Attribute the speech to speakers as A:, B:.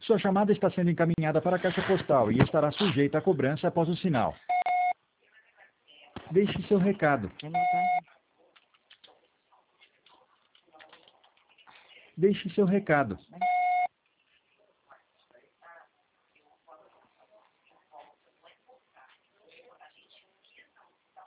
A: Sua chamada está sendo encaminhada para a caixa postal e estará sujeita a cobrança após o sinal. Deixe seu recado. Deixe seu recado.